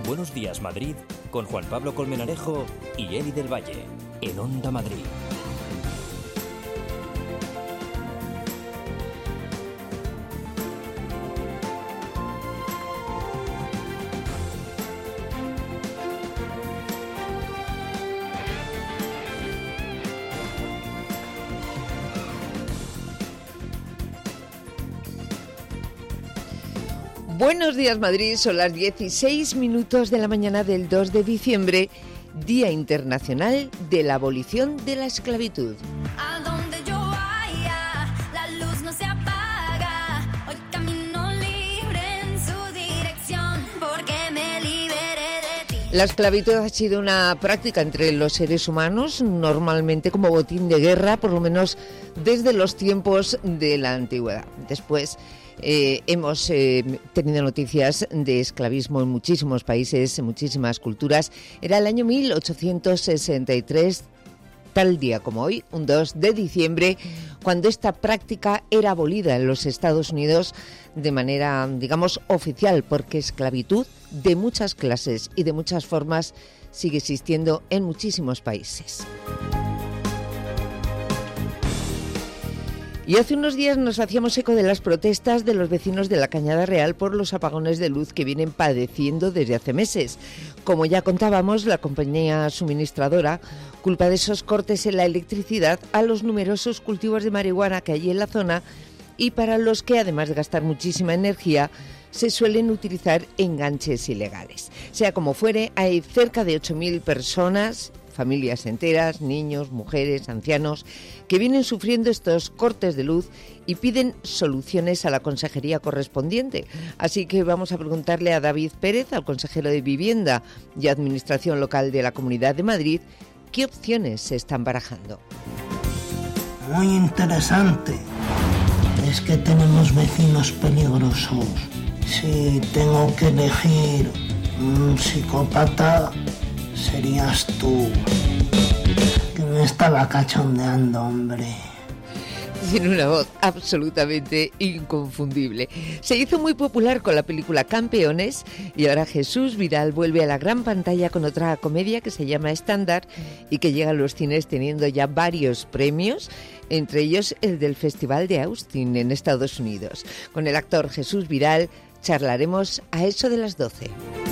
Buenos días, Madrid, con Juan Pablo Colmenarejo y Eli del Valle, en Onda Madrid. Buenos días, Madrid. Son las 16 minutos de la mañana del 2 de diciembre, Día Internacional de la Abolición de la Esclavitud. A donde yo vaya, la luz no se apaga. Hoy camino libre en su dirección, porque me liberé de ti. La esclavitud ha sido una práctica entre los seres humanos, normalmente como botín de guerra, por lo menos desde los tiempos de la antigüedad. Después hemos tenido noticias de esclavismo en muchísimos países, en muchísimas culturas. Era el año 1863, tal día como hoy, un 2 de diciembre, cuando esta práctica era abolida en los Estados Unidos de manera, digamos, oficial, porque esclavitud de muchas clases y de muchas formas sigue existiendo en muchísimos países. Y hace unos días nos hacíamos eco de las protestas de los vecinos de la Cañada Real por los apagones de luz que vienen padeciendo desde hace meses. Como ya contábamos, la compañía suministradora culpa de esos cortes en la electricidad a los numerosos cultivos de marihuana que hay en la zona y para los que, además de gastar muchísima energía, se suelen utilizar enganches ilegales. Sea como fuere, hay cerca de 8.000 personas, familias enteras, niños, mujeres, ancianos, que vienen sufriendo estos cortes de luz y piden soluciones a la consejería correspondiente. Así que vamos a preguntarle a David Pérez, al consejero de Vivienda y Administración Local de la Comunidad de Madrid, qué opciones se están barajando. Muy interesante. Es que tenemos vecinos peligrosos. Si tengo que elegir un psicópata, serías tú. Que me estaba cachondeando, hombre. Tiene una voz absolutamente inconfundible. Se hizo muy popular con la película Campeones y ahora Jesús Vidal vuelve a la gran pantalla con otra comedia que se llama Estándar y que llega a los cines teniendo ya varios premios, entre ellos el del Festival de Austin en Estados Unidos. Con el actor Jesús Vidal charlaremos a eso de las 12.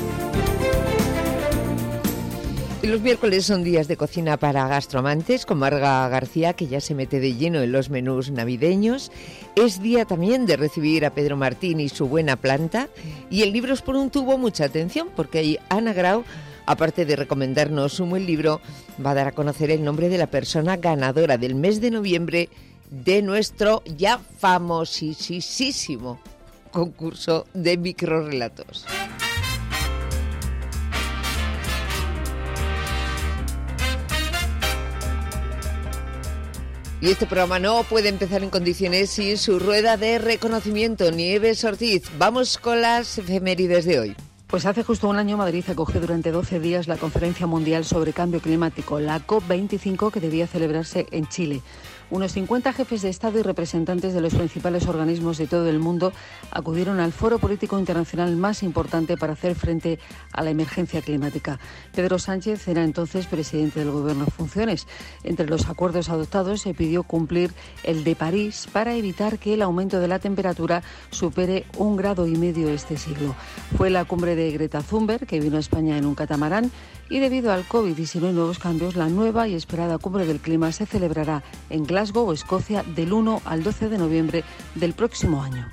Y los miércoles son días de cocina para gastroamantes con Marga García, que ya se mete de lleno en los menús navideños. Es día también de recibir a Pedro Martín y su buena planta. Y el Libros por un tubo, mucha atención, porque ahí Ana Grau, aparte de recomendarnos un buen libro, va a dar a conocer el nombre de la persona ganadora del mes de noviembre de nuestro ya famosísimo concurso de microrrelatos. Y este programa no puede empezar en condiciones sin su rueda de reconocimiento. Nieves Ortiz, vamos con las efemérides de hoy. Pues hace justo un año Madrid acogió durante 12 días la Conferencia Mundial sobre Cambio Climático, la COP25, que debía celebrarse en Chile. Unos 50 jefes de Estado y representantes de los principales organismos de todo el mundo acudieron al foro político internacional más importante para hacer frente a la emergencia climática. Pedro Sánchez era entonces presidente del Gobierno en funciones. Entre los acuerdos adoptados se pidió cumplir el de París para evitar que el aumento de la temperatura supere 1,5 grados este siglo. Fue la cumbre de Greta Thunberg, que vino a España en un catamarán, y debido al COVID y si no hay nuevos cambios, la nueva y esperada cumbre del clima se celebrará en Glasgow, Escocia, del 1 al 12 de noviembre del próximo año.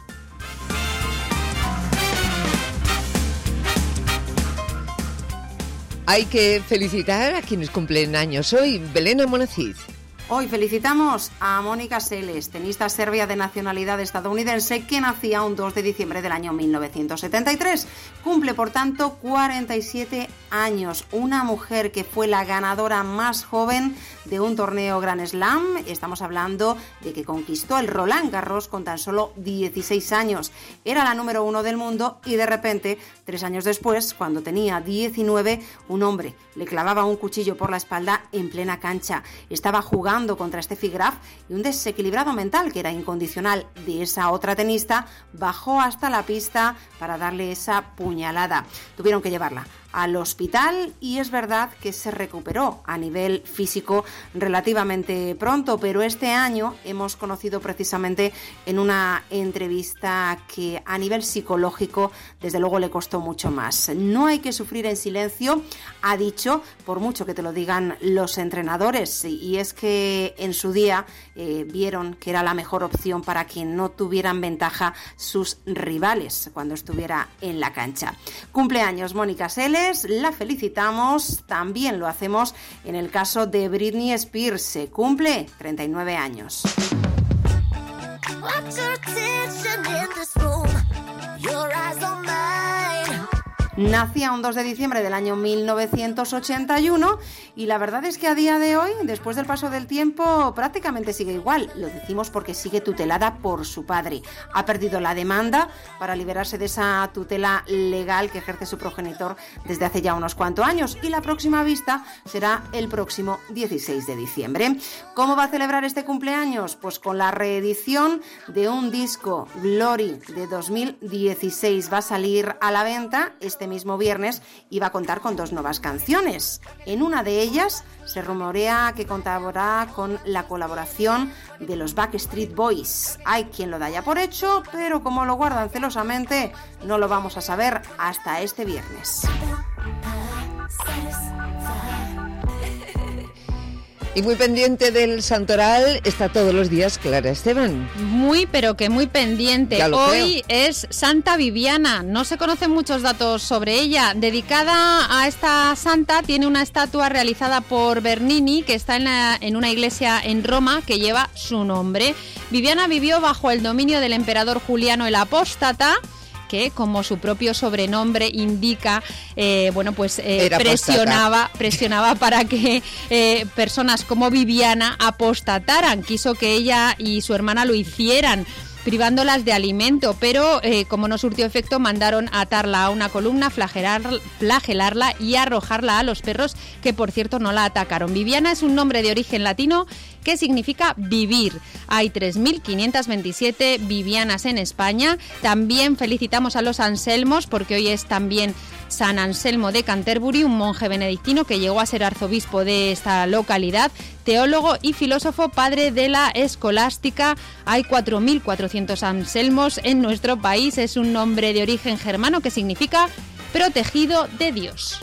Hay que felicitar a quienes cumplen años hoy. Belén Amonacid. Hoy felicitamos a Mónica Seles, tenista serbia de nacionalidad estadounidense que nacía un 2 de diciembre del año 1973. Cumple, por tanto, 47 años. Una mujer que fue la ganadora más joven de un torneo Grand Slam. Estamos hablando de que conquistó el Roland Garros con tan solo 16 años. Era la número 1 del mundo y de repente, 3 años después, cuando tenía 19, un hombre le clavaba un cuchillo por la espalda en plena cancha. Estaba jugando contra Steffi Graf y un desequilibrado mental, que era incondicional, de esa otra tenista, bajó hasta la pista para darle esa puñalada. Tuvieron que llevarla al hospital y es verdad que se recuperó a nivel físico relativamente pronto, pero este año hemos conocido precisamente en una entrevista que a nivel psicológico desde luego le costó mucho más. No hay que sufrir en silencio, ha dicho, por mucho que te lo digan los entrenadores, y es que en su día vieron que era la mejor opción para que no tuvieran ventaja sus rivales cuando estuviera en la cancha. Cumpleaños Mónica Seles, la felicitamos, también lo hacemos en el caso de Britney Spears, se cumple 39 años. Nacía un 2 de diciembre del año 1981 y la verdad es que a día de hoy, después del paso del tiempo, prácticamente sigue igual. Lo decimos porque sigue tutelada por su padre. Ha perdido la demanda para liberarse de esa tutela legal que ejerce su progenitor desde hace ya unos cuantos años y la próxima vista será el próximo 16 de diciembre. ¿Cómo va a celebrar este cumpleaños? Pues con la reedición de un disco, Glory, de 2016. Va a salir a la venta este mismo viernes y va a contar con 2 nuevas canciones. En una de ellas se rumorea que contará con la colaboración de los Backstreet Boys. Hay quien lo da ya por hecho, pero como lo guardan celosamente, no lo vamos a saber hasta este viernes. Y muy pendiente del santoral está todos los días Clara Esteban. Muy, pero que muy pendiente. Hoy creo. Es Santa Viviana. No se conocen muchos datos sobre ella. Dedicada a esta santa, tiene una estatua realizada por Bernini que está en una iglesia en Roma que lleva su nombre. Viviana vivió bajo el dominio del emperador Juliano el Apóstata, que, como su propio sobrenombre indica, presionaba para que personas como Viviana apostataran. Quiso que ella y su hermana lo hicieran, privándolas de alimento, pero como no surtió efecto, mandaron atarla a una columna, flagelarla y arrojarla a los perros, que por cierto no la atacaron. Viviana es un nombre de origen latino que significa vivir. Hay 3.527 Vivianas en España. También felicitamos a los Anselmos, porque hoy es también San Anselmo de Canterbury, un monje benedictino que llegó a ser arzobispo de esta localidad, teólogo y filósofo, padre de la escolástica. Hay 4.400 Anselmos en nuestro país. Es un nombre de origen germano que significa protegido de Dios.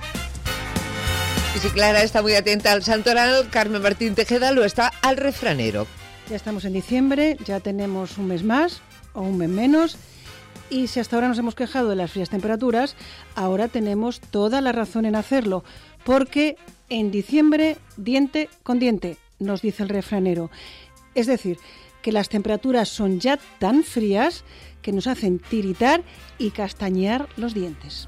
Y si Clara está muy atenta al santoral, Carmen Martín Tejeda lo está al refranero. Ya estamos en diciembre, ya tenemos un mes más o un mes menos. Y si hasta ahora nos hemos quejado de las frías temperaturas, ahora tenemos toda la razón en hacerlo, porque en diciembre, diente con diente, nos dice el refranero. Es decir, que las temperaturas son ya tan frías que nos hacen tiritar y castañear los dientes.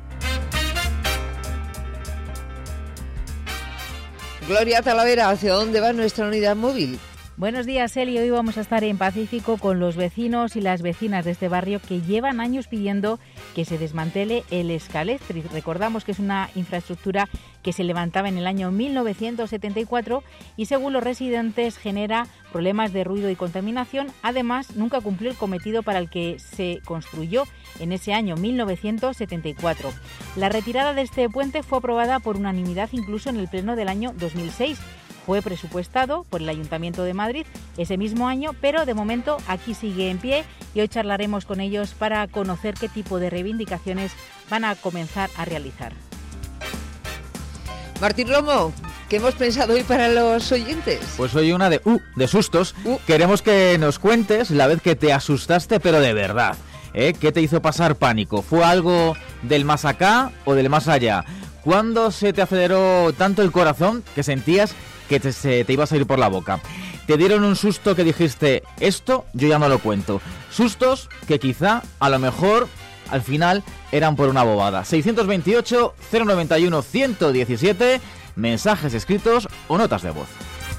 Gloria Talavera, ¿hacia dónde va nuestra unidad móvil? Buenos días, Eli. Hoy vamos a estar en Pacífico con los vecinos y las vecinas de este barrio que llevan años pidiendo que se desmantele el Escaléctric. Recordamos que es una infraestructura que se levantaba en el año 1974 y, según los residentes, genera problemas de ruido y contaminación. Además, nunca cumplió el cometido para el que se construyó en ese año 1974. La retirada de este puente fue aprobada por unanimidad incluso en el pleno del año 2006. Fue presupuestado por el Ayuntamiento de Madrid ese mismo año, pero de momento aquí sigue en pie y hoy charlaremos con ellos para conocer qué tipo de reivindicaciones van a comenzar a realizar. Martín Romo, ¿qué hemos pensado hoy para los oyentes? Pues hoy una de sustos. Queremos que nos cuentes la vez que te asustaste, pero de verdad. ¿Qué te hizo pasar pánico? ¿Fue algo del más acá o del más allá? ¿Cuándo se te aceleró tanto el corazón que sentías que te iba a salir por la boca? ¿Te dieron un susto que dijiste, esto yo ya no lo cuento? Sustos que quizá, a lo mejor, al final eran por una bobada. 628-091-117, mensajes escritos o notas de voz.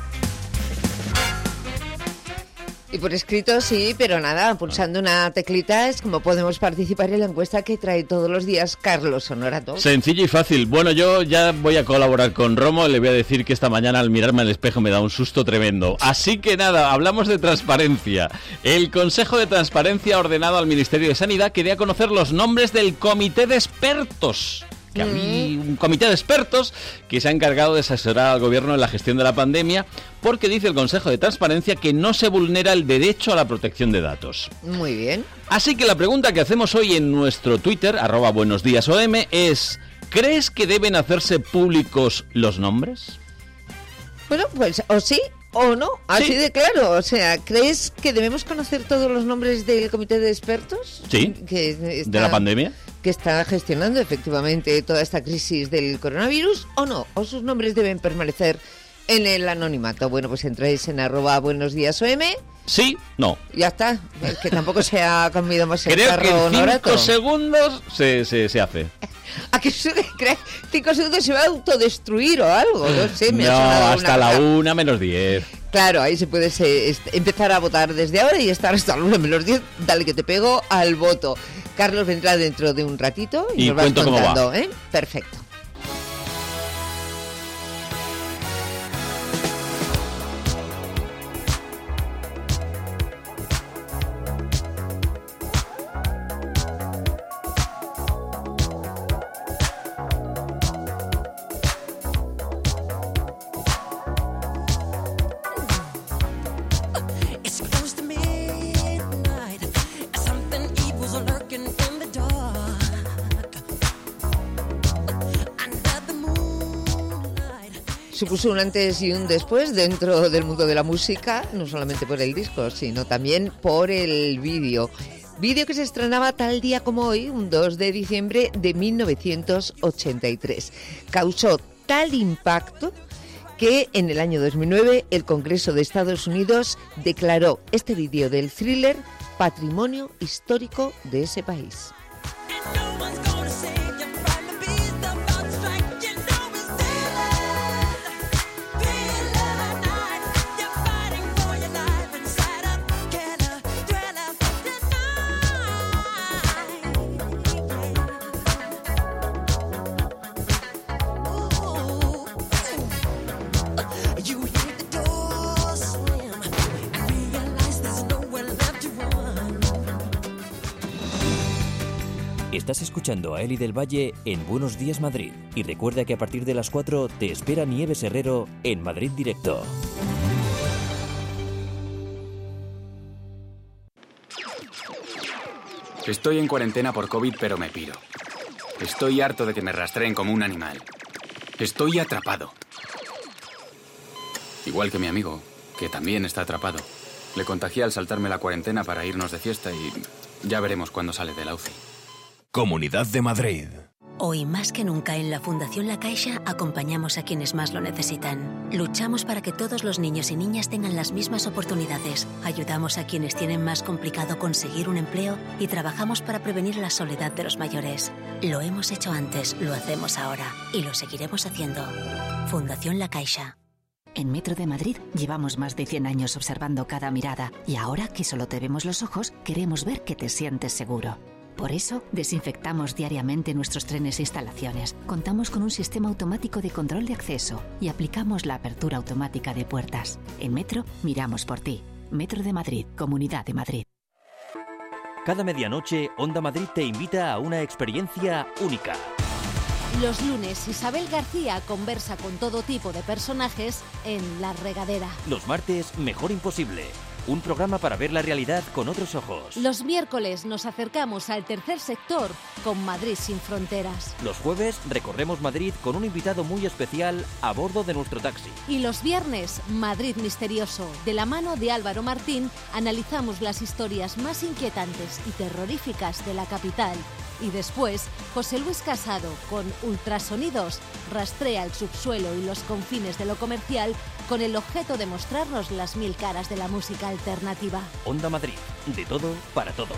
Y por escrito sí, pero nada, pulsando una teclita es como podemos participar en la encuesta que trae todos los días Carlos Honorato. Sencillo y fácil. Bueno, yo ya voy a colaborar con Romo, le voy a decir que esta mañana al mirarme al espejo me da un susto tremendo. Así que nada, hablamos de transparencia. El Consejo de Transparencia ha ordenado al Ministerio de Sanidad que dé a conocer los nombres del Comité de Expertos que hay un comité de expertos que se ha encargado de asesorar al gobierno en la gestión de la pandemia, porque dice el Consejo de Transparencia que no se vulnera el derecho a la protección de datos. Muy bien. Así que la pregunta que hacemos hoy en nuestro Twitter, @buenosdiasom, es: ¿crees que deben hacerse públicos los nombres? Bueno, pues o sí o no, así Sí. de claro. O sea, ¿crees que debemos conocer todos los nombres del comité de expertos? Sí, Que de la pandemia. Que está gestionando efectivamente toda esta crisis del coronavirus, ¿o no? ¿O sus nombres deben permanecer en el anonimato? Bueno, pues entráis en @buenosdiasom. Sí, no. Ya está, es que tampoco se ha comido más el Creo que carro en 5 Norato. segundos se hace. ¿A que 5 segundos se va a autodestruir o algo? No sé, me ha No, sonado hasta una- la 1:10. Claro, ahí se puede empezar a votar desde ahora y estar hasta la 1:10. Dale que te pego al voto. Carlos vendrá dentro de un ratito y Y nos vas cuento cómo va. contando, ¿eh? Perfecto. It's close to midnight. Something evil's lurking in the dark. Under the moonlight. Supuso un antes y un después dentro del mundo de la música, no solamente por el disco, sino también por el vídeo. Vídeo que se estrenaba tal día como hoy, un 2 de diciembre de 1983. Causó tal impacto que en el año 2009 el Congreso de Estados Unidos declaró este vídeo del Thriller patrimonio histórico de ese país. You hear the door slam and realize there's nowhere left to run. Estás escuchando a Eli del Valle en Buenos Días Madrid. Y recuerda que a partir de las 4 te espera Nieves Herrero en Madrid Directo. Estoy en cuarentena por COVID, pero me piro. Estoy harto de que me rastreen como un animal. Estoy atrapado. Igual que mi amigo, que también está atrapado. Le contagié al saltarme la cuarentena para irnos de fiesta y ya veremos cuándo sale de la UCI. Comunidad de Madrid. Hoy más que nunca en la Fundación La Caixa acompañamos a quienes más lo necesitan. Luchamos para que todos los niños y niñas tengan las mismas oportunidades. Ayudamos a quienes tienen más complicado conseguir un empleo y trabajamos para prevenir la soledad de los mayores. Lo hemos hecho antes, lo hacemos ahora y lo seguiremos haciendo. Fundación La Caixa. En Metro de Madrid llevamos más de 100 años observando cada mirada y ahora que solo te vemos los ojos, queremos ver que te sientes seguro. Por eso, desinfectamos diariamente nuestros trenes e instalaciones. Contamos con un sistema automático de control de acceso y aplicamos la apertura automática de puertas. En Metro, miramos por ti. Metro de Madrid, Comunidad de Madrid. Cada medianoche, Onda Madrid te invita a una experiencia única. Los lunes, Isabel García conversa con todo tipo de personajes en La Regadera. Los martes, Mejor Imposible. Un programa para ver la realidad con otros ojos. Los miércoles nos acercamos al tercer sector con Madrid sin fronteras. Los jueves recorremos Madrid con un invitado muy especial a bordo de nuestro taxi. Y los viernes, Madrid Misterioso. De la mano de Álvaro Martín, analizamos las historias más inquietantes y terroríficas de la capital. Y después, José Luis Casado, con Ultrasonidos, rastrea el subsuelo y los confines de lo comercial con el objeto de mostrarnos las 1000 caras de la música alternativa. Onda Madrid, de todo para todos.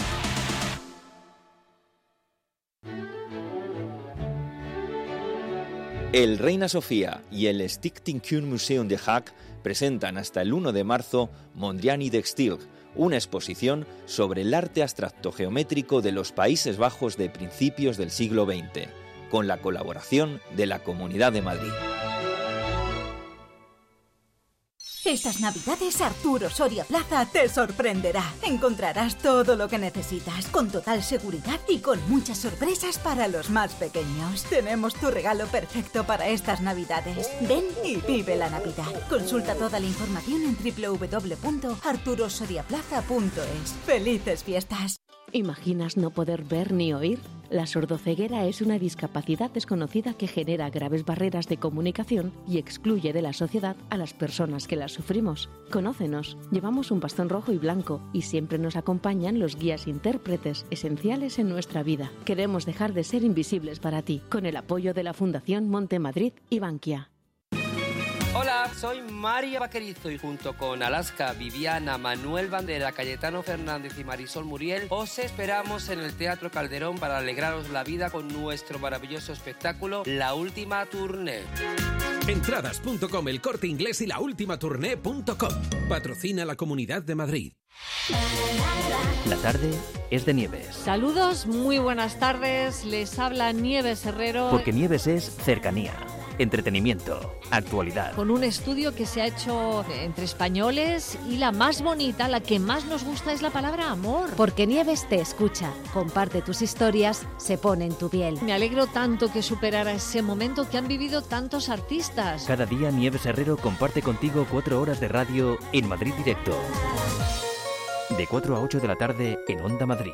El Reina Sofía y el Stichting-Kunstmuseum de Haag presentan hasta el 1 de marzo Mondriani de Stil, una exposición sobre el arte abstracto geométrico de los Países Bajos de principios del siglo XX, con la colaboración de la Comunidad de Madrid. Estas Navidades Arturo Soria Plaza te sorprenderá. Encontrarás todo lo que necesitas, con total seguridad y con muchas sorpresas para los más pequeños. Tenemos tu regalo perfecto para estas Navidades. Ven y vive la Navidad. Consulta toda la información en www.arturosoriaplaza.es. ¡Felices fiestas! ¿Imaginas no poder ver ni oír? La sordoceguera es una discapacidad desconocida que genera graves barreras de comunicación y excluye de la sociedad a las personas que la sufrimos. Conócenos, llevamos un bastón rojo y blanco y siempre nos acompañan los guías intérpretes esenciales en nuestra vida. Queremos dejar de ser invisibles para ti, con el apoyo de la Fundación Monte Madrid y Bankia. Hola, soy María Vaquerizo y junto con Alaska, Viviana, Manuel Bandera, Cayetano Fernández y Marisol Muriel os esperamos en el Teatro Calderón para alegraros la vida con nuestro maravilloso espectáculo La Última Tournée. Entradas.com, El Corte Inglés y laultimatournée.com. Patrocina la Comunidad de Madrid. La tarde es de Nieves. Saludos, muy buenas tardes. Les habla Nieves Herrero. Porque Nieves es cercanía, entretenimiento, actualidad. Con un estudio que se ha hecho entre españoles y la más bonita, la que más nos gusta es la palabra amor. Porque Nieves te escucha, comparte tus historias, se pone en tu piel. Me alegro tanto que superara ese momento que han vivido tantos artistas. Cada día Nieves Herrero comparte contigo 4 horas de radio en Madrid Directo. De 4 a 8 de la tarde en Onda Madrid.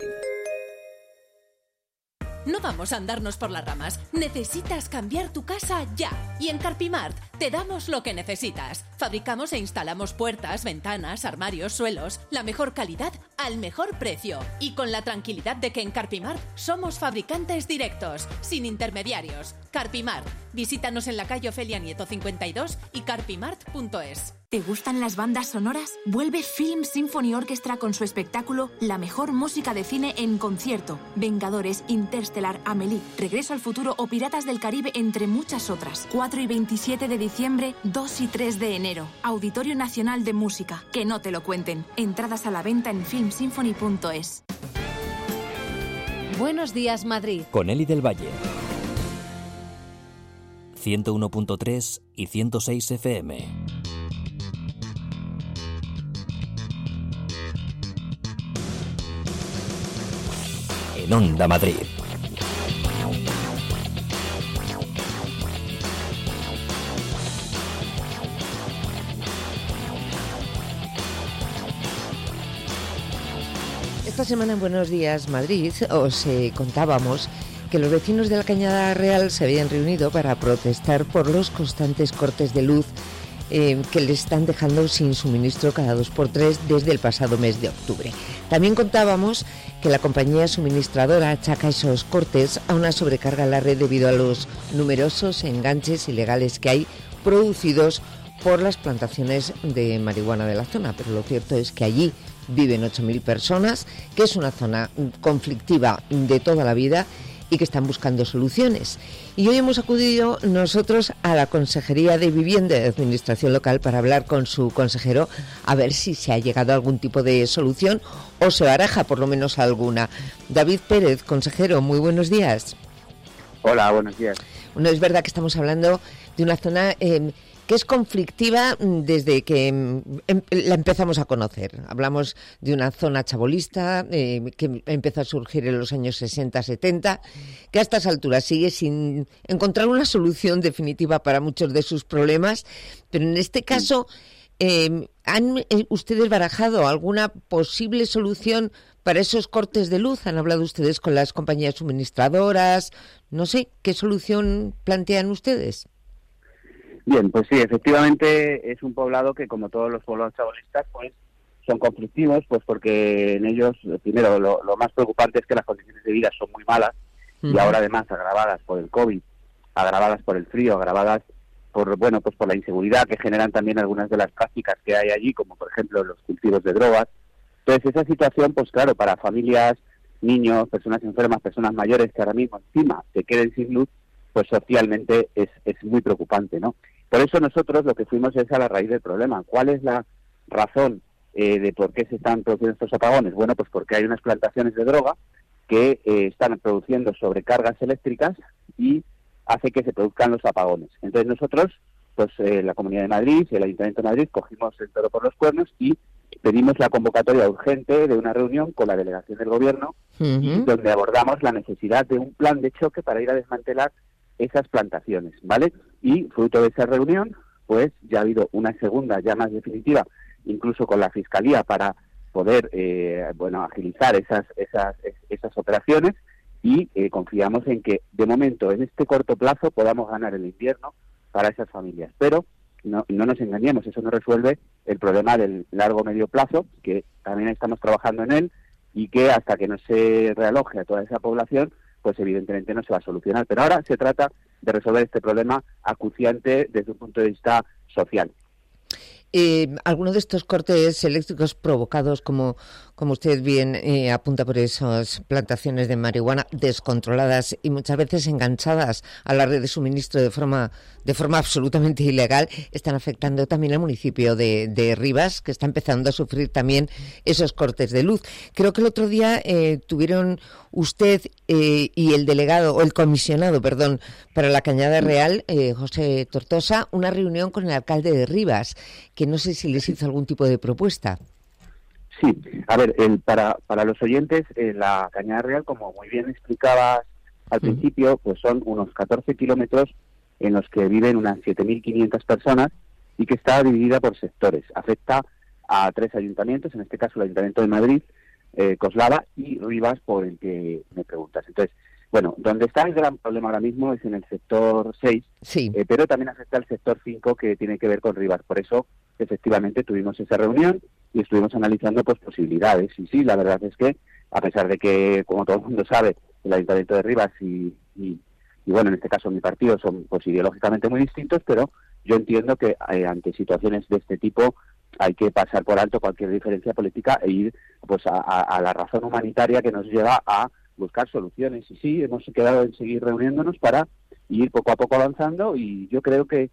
No vamos a andarnos por las ramas. Necesitas cambiar tu casa ya. Y en Carpimart te damos lo que necesitas. Fabricamos e instalamos puertas, ventanas, armarios, suelos. La mejor calidad al mejor precio. Y con la tranquilidad de que en Carpimart somos fabricantes directos, sin intermediarios. Carpimart. Visítanos en la calle Ofelia Nieto 52 y carpimart.es. ¿Te gustan las bandas sonoras? Vuelve Film Symphony Orchestra con su espectáculo La mejor música de cine en concierto. Vengadores, Interstellar, Amélie, Regreso al futuro o Piratas del Caribe, entre muchas otras. 4 y 27 de diciembre, 2 y 3 de enero. Auditorio Nacional de Música. Que no te lo cuenten. Entradas a la venta en filmsymphony.es. Buenos días, Madrid. Con Eli del Valle. 101.3 y 106 FM. En Onda Madrid. Esta semana en Buenos Días Madrid os contábamos que los vecinos de la Cañada Real se habían reunido para protestar por los constantes cortes de luz que les están dejando sin suministro cada 2x3 desde el pasado mes de octubre. También contábamos que la compañía suministradora achaca esos cortes a una sobrecarga en la red debido a los numerosos enganches ilegales que hay producidos por las plantaciones de marihuana de la zona. Pero lo cierto es que allí viven 8.000 personas, que es una zona conflictiva de toda la vida y que están buscando soluciones. Y hoy hemos acudido nosotros a la Consejería de Vivienda y Administración Local para hablar con su consejero a ver si se ha llegado a algún tipo de solución o se baraja por lo menos alguna. David Pérez, consejero, muy buenos días. Hola, buenos días. Bueno, es verdad que estamos hablando de una zona que es conflictiva desde que la empezamos a conocer. Hablamos de una zona chabolista que empezó a surgir en los años 60-70, que a estas alturas sigue sin encontrar una solución definitiva para muchos de sus problemas, pero en este caso, ¿han ustedes barajado alguna posible solución para esos cortes de luz? ¿Han hablado ustedes con las compañías suministradoras? No sé, ¿qué solución plantean ustedes? Bien, pues sí, efectivamente es un poblado que, como todos los poblados chabolistas, pues son conflictivos, pues porque en ellos, primero, lo más preocupante es que las condiciones de vida son muy malas y ahora además agravadas por el COVID, agravadas por el frío, agravadas por, bueno, pues por la inseguridad que generan también algunas de las prácticas que hay allí, como por ejemplo los cultivos de drogas. Entonces esa situación, pues claro, para familias, niños, personas enfermas, personas mayores que ahora mismo encima se queden sin luz, pues socialmente es muy preocupante, ¿no? Por eso nosotros lo que fuimos es a la raíz del problema. ¿Cuál es la razón de por qué se están produciendo estos apagones? Bueno, pues porque hay unas plantaciones de droga que están produciendo sobrecargas eléctricas y hace que se produzcan los apagones. Entonces nosotros pues la Comunidad de Madrid y el Ayuntamiento de Madrid cogimos el toro por los cuernos y pedimos la convocatoria urgente de una reunión con la delegación del Gobierno, y donde abordamos la necesidad de un plan de choque para ir a desmantelar esas plantaciones, ¿vale? Y fruto de esa reunión, pues ya ha habido una segunda, ya más definitiva, incluso con la Fiscalía, para poder agilizar esas operaciones, y confiamos en que de momento en este corto plazo podamos ganar el invierno para esas familias, pero no nos engañemos, eso no resuelve el problema del largo medio plazo, que también estamos trabajando en él, y que hasta que no se realoje a toda esa población, pues evidentemente no se va a solucionar. Pero ahora se trata de resolver este problema acuciante desde un punto de vista social. Algunos de estos cortes eléctricos provocados, como usted bien apunta, por esas plantaciones de marihuana descontroladas y muchas veces enganchadas a la red de suministro de forma absolutamente ilegal, están afectando también al municipio de Rivas, que está empezando a sufrir también esos cortes de luz. Creo que el otro día tuvieron usted y el delegado, o el comisionado, perdón, para la Cañada Real, José Tortosa, una reunión con el alcalde de Rivas, que no sé si les hizo algún tipo de propuesta. Sí, a ver, para los oyentes, la Cañada Real, como muy bien explicabas al principio, pues son unos 14 kilómetros en los que viven unas 7.500 personas y que está dividida por sectores. Afecta a 3 ayuntamientos, en este caso el Ayuntamiento de Madrid, Coslada y Rivas, por el que me preguntas. Entonces, bueno, donde está el gran problema ahora mismo es en el sector 6, sí. Pero también afecta al sector 5, que tiene que ver con Rivas. Por eso, efectivamente, tuvimos esa reunión y estuvimos analizando pues posibilidades. Y sí, la verdad es que, a pesar de que, como todo el mundo sabe, el Ayuntamiento de Rivas y bueno, en este caso mi partido son pues ideológicamente muy distintos, pero yo entiendo que ante situaciones de este tipo hay que pasar por alto cualquier diferencia política e ir pues a la razón humanitaria que nos lleva a buscar soluciones. Y sí, hemos quedado en seguir reuniéndonos para ir poco a poco avanzando, y yo creo que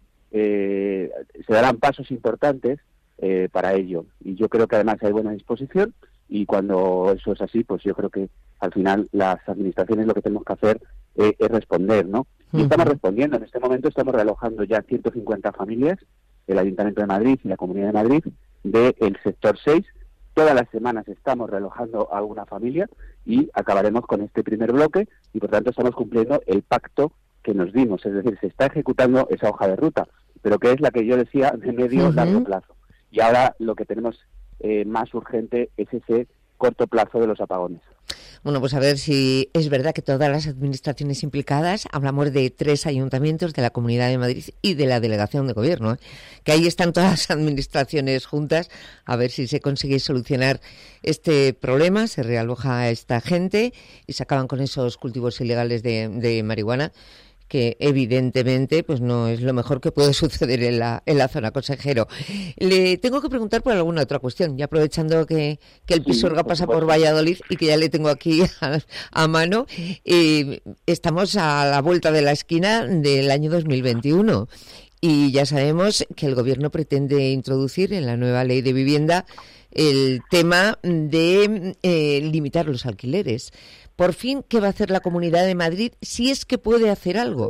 se darán pasos importantes para ello. Y yo creo que además hay buena disposición, y cuando eso es así, pues yo creo que al final las administraciones lo que tenemos que hacer es responder, ¿no? Y estamos respondiendo. En este momento estamos realojando ya 150 familias, el Ayuntamiento de Madrid y la Comunidad de Madrid, del sector 6. Todas las semanas estamos realojando a una familia y acabaremos con este primer bloque, y por tanto estamos cumpliendo el pacto que nos dimos. Es decir, se está ejecutando esa hoja de ruta, pero que es la que yo decía de medio largo plazo. Y ahora lo que tenemos más urgente es ese corto plazo de los apagones. Bueno, pues a ver si es verdad que todas las administraciones implicadas, hablamos de 3 ayuntamientos, de la Comunidad de Madrid y de la Delegación de Gobierno, que ahí están todas las administraciones juntas, a ver si se consigue solucionar este problema, se realoja a esta gente y se acaban con esos cultivos ilegales de marihuana, que evidentemente pues no es lo mejor que puede suceder en la zona, consejero. Le tengo que preguntar por alguna otra cuestión, ya aprovechando que el Pisuerga pasa por Valladolid y que ya le tengo aquí a mano. Estamos a la vuelta de la esquina del año 2021 y ya sabemos que el Gobierno pretende introducir en la nueva ley de vivienda el tema de limitar los alquileres. Por fin, ¿qué va a hacer la Comunidad de Madrid, si es que puede hacer algo?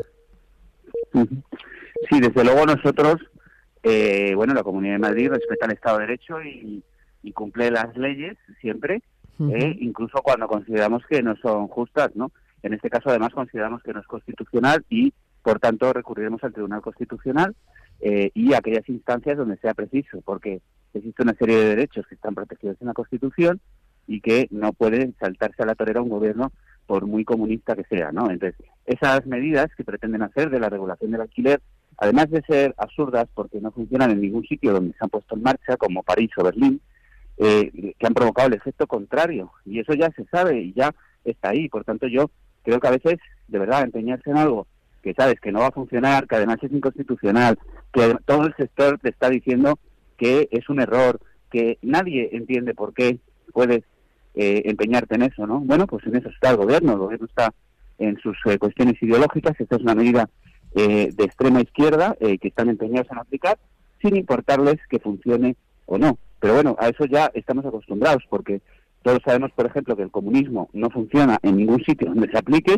Sí, desde luego nosotros, la Comunidad de Madrid respeta el Estado de Derecho y cumple las leyes siempre, incluso cuando consideramos que no son justas, ¿no? En este caso, además, consideramos que no es constitucional y, por tanto, recurriremos al Tribunal Constitucional y a aquellas instancias donde sea preciso, porque existe una serie de derechos que están protegidos en la Constitución y que no puede saltarse a la torera un gobierno por muy comunista que sea, ¿no? Entonces, esas medidas que pretenden hacer de la regulación del alquiler, además de ser absurdas porque no funcionan en ningún sitio donde se han puesto en marcha, como París o Berlín, que han provocado el efecto contrario, y eso ya se sabe y ya está ahí. Por tanto, yo creo que a veces, de verdad, empeñarse en algo que sabes que no va a funcionar, que además es inconstitucional, que todo el sector te está diciendo que es un error, que nadie entiende por qué puedes empeñarte en eso, ¿no? Bueno, pues en eso está el Gobierno está en sus cuestiones ideológicas. Esta es una medida de extrema izquierda que están empeñados en aplicar, sin importarles que funcione o no. Pero bueno, a eso ya estamos acostumbrados, porque todos sabemos, por ejemplo, que el comunismo no funciona en ningún sitio donde se aplique,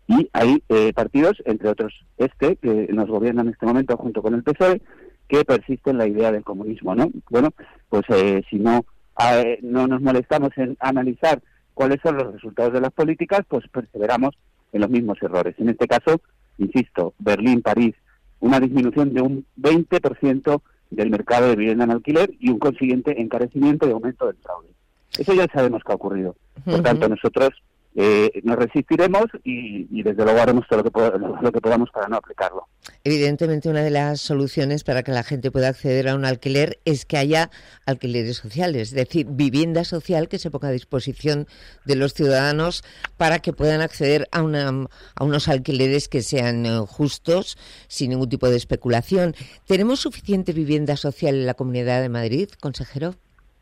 Y hay partidos, entre otros que nos gobiernan en este momento junto con el PSOE, que persisten en la idea del comunismo, ¿no? Bueno, pues si no nos molestamos en analizar cuáles son los resultados de las políticas, pues perseveramos en los mismos errores. En este caso, insisto, Berlín, París, una disminución de un 20% del mercado de vivienda en alquiler y un consiguiente encarecimiento y aumento del fraude. Eso ya sabemos que ha ocurrido. Por tanto, nosotros nos resistiremos y desde luego haremos todo lo que podamos para no aplicarlo. Evidentemente, una de las soluciones para que la gente pueda acceder a un alquiler es que haya alquileres sociales, es decir, vivienda social que se ponga a disposición de los ciudadanos para que puedan acceder a unos alquileres que sean justos, sin ningún tipo de especulación. ¿Tenemos suficiente vivienda social en la Comunidad de Madrid, consejero?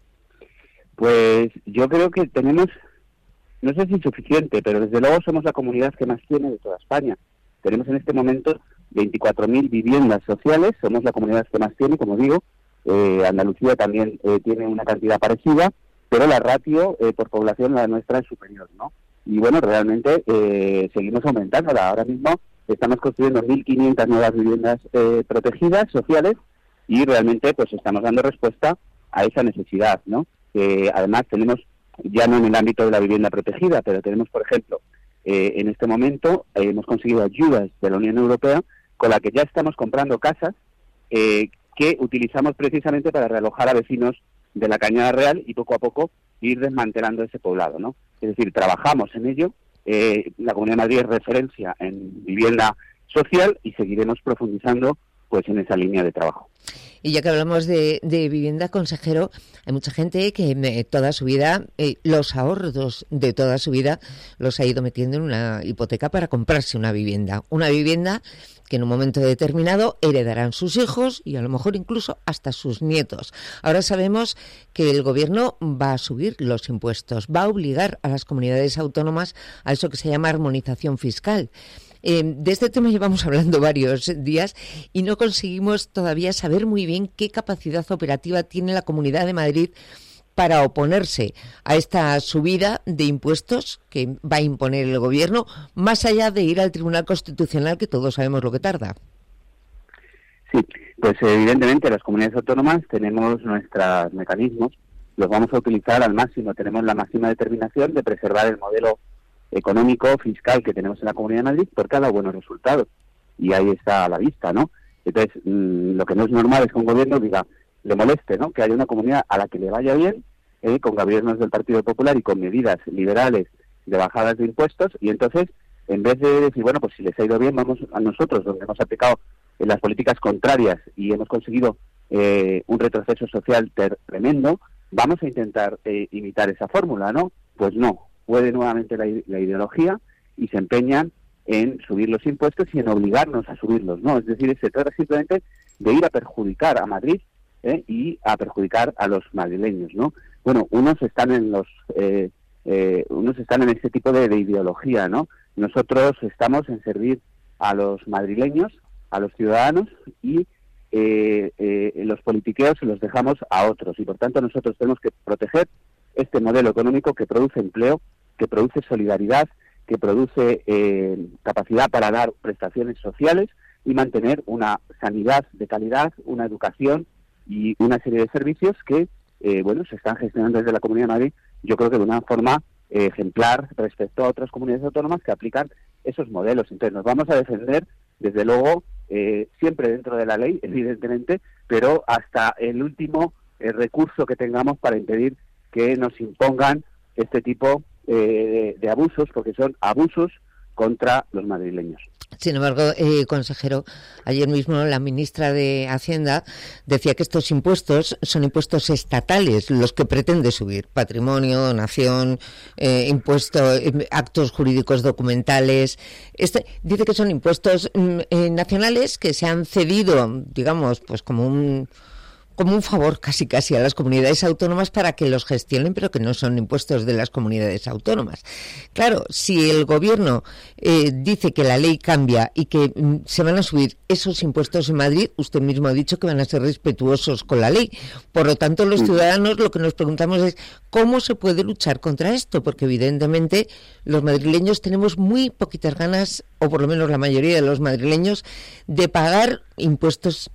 Pues yo creo que tenemos, no sé si suficiente, pero desde luego somos la comunidad que más tiene de toda España. Tenemos en este momento 24.000 viviendas sociales, somos la comunidad que más tiene, como digo. Andalucía también tiene una cantidad parecida, pero la ratio por población, la nuestra, es superior, ¿no? Y bueno, realmente seguimos aumentándola. Ahora mismo estamos construyendo 1.500 nuevas viviendas protegidas, sociales, y realmente pues estamos dando respuesta a esa necesidad, ¿no? Además tenemos, ya no en el ámbito de la vivienda protegida, pero tenemos, por ejemplo, en este momento hemos conseguido ayudas de la Unión Europea con la que ya estamos comprando casas que utilizamos precisamente para realojar a vecinos de la Cañada Real y poco a poco ir desmantelando ese poblado, ¿no? Es decir, trabajamos en ello. La Comunidad de Madrid es referencia en vivienda social y seguiremos profundizando pues en esa línea de trabajo. Y ya que hablamos de vivienda, consejero, hay mucha gente que toda su vida, los ahorros de toda su vida los ha ido metiendo en una hipoteca para comprarse una vivienda. Una vivienda que en un momento determinado heredarán sus hijos y a lo mejor incluso hasta sus nietos. Ahora sabemos que el Gobierno va a subir los impuestos, va a obligar a las comunidades autónomas a eso que se llama armonización fiscal. De este tema llevamos hablando varios días y no conseguimos todavía saber muy bien qué capacidad operativa tiene la Comunidad de Madrid para oponerse a esta subida de impuestos que va a imponer el Gobierno, más allá de ir al Tribunal Constitucional, que todos sabemos lo que tarda. Sí, pues evidentemente las comunidades autónomas tenemos nuestros mecanismos, los vamos a utilizar al máximo, tenemos la máxima determinación de preservar el modelo económico, fiscal que tenemos en la Comunidad de Madrid, porque ha dado buenos resultados. Y ahí está a la vista, ¿no? Entonces, lo que no es normal es que un gobierno diga, le moleste, ¿no? Que haya una comunidad a la que le vaya bien, con gobiernos del Partido Popular y con medidas liberales de bajadas de impuestos, y entonces, en vez de decir, bueno, pues si les ha ido bien, vamos a nosotros, donde hemos aplicado las políticas contrarias y hemos conseguido un retroceso social tremendo, vamos a intentar imitar esa fórmula, ¿no? Pues no. Puede nuevamente la ideología y se empeñan en subir los impuestos y en obligarnos a subirlos, ¿no? Es decir, se trata simplemente de ir a perjudicar a Madrid y a perjudicar a los madrileños, ¿no? Bueno, unos están en este tipo de ideología, ¿no? Nosotros estamos en servir a los madrileños, a los ciudadanos, y los politiqueos los dejamos a otros, y por tanto nosotros tenemos que proteger este modelo económico que produce empleo, que produce solidaridad, que produce capacidad para dar prestaciones sociales y mantener una sanidad de calidad, una educación y una serie de servicios que se están gestionando desde la Comunidad de Madrid, yo creo que de una forma ejemplar respecto a otras comunidades autónomas que aplican esos modelos. Entonces nos vamos a defender, desde luego, siempre dentro de la ley, evidentemente, pero hasta el último recurso que tengamos para impedir que nos impongan este tipo de abusos, porque son abusos contra los madrileños. Sin embargo, consejero, ayer mismo la ministra de Hacienda decía que estos impuestos son impuestos estatales, los que pretende subir: patrimonio, nación, actos jurídicos documentales. Dice que son impuestos nacionales que se han cedido, digamos, pues como como un favor casi a las comunidades autónomas para que los gestionen, pero que no son impuestos de las comunidades autónomas. Claro, si el gobierno dice que la ley cambia y que se van a subir esos impuestos en Madrid, usted mismo ha dicho que van a ser respetuosos con la ley. Por lo tanto, los ciudadanos lo que nos preguntamos es ¿cómo se puede luchar contra esto? Porque evidentemente los madrileños tenemos muy poquitas ganas, o por lo menos la mayoría de los madrileños, de pagar impuestos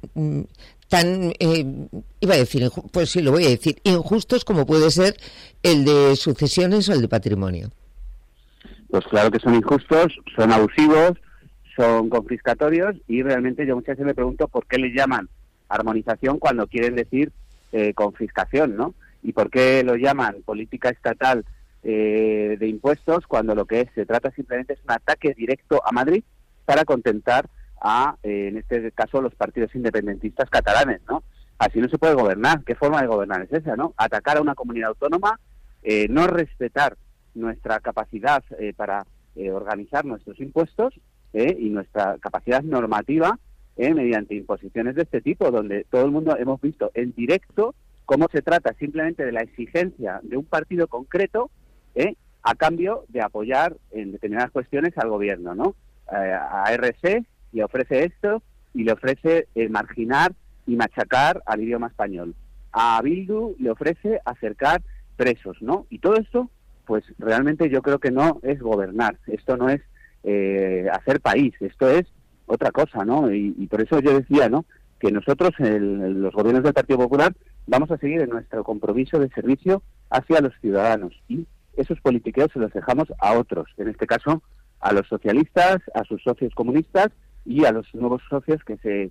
tan, iba a decir, pues sí, lo voy a decir, injustos como puede ser el de sucesiones o el de patrimonio. Pues claro que son injustos, son abusivos, son confiscatorios y realmente yo muchas veces me pregunto por qué les llaman armonización cuando quieren decir confiscación, ¿no? Y por qué lo llaman política estatal de impuestos cuando lo que se trata simplemente es un ataque directo a Madrid para contentar a, en este caso, los partidos independentistas catalanes, ¿no? Así no se puede gobernar. ¿Qué forma de gobernar es esa, no? Atacar a una comunidad autónoma, no respetar nuestra capacidad para organizar nuestros impuestos y nuestra capacidad normativa mediante imposiciones de este tipo, donde todo el mundo hemos visto en directo cómo se trata simplemente de la exigencia de un partido concreto a cambio de apoyar en determinadas cuestiones al gobierno, ¿no? A RC le ofrece esto y le ofrece marginar y machacar al idioma español. A Bildu le ofrece acercar presos, ¿no? Y todo esto, pues realmente yo creo que no es gobernar, esto no es hacer país, esto es otra cosa, ¿no? Y por eso yo decía, ¿no?, que nosotros, los gobiernos del Partido Popular, vamos a seguir en nuestro compromiso de servicio hacia los ciudadanos y esos politiqueos se los dejamos a otros, en este caso a los socialistas, a sus socios comunistas y a los nuevos socios